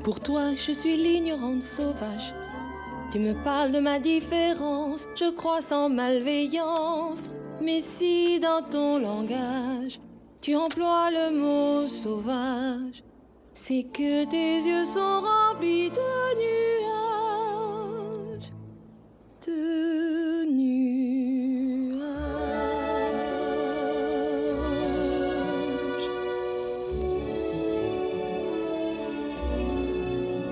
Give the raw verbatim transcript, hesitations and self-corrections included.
Pour toi, je suis l'ignorante sauvage. Tu me parles de ma différence, je crois sans malveillance. Mais si dans ton langage, tu emploies le mot sauvage, c'est que tes yeux sont remplis de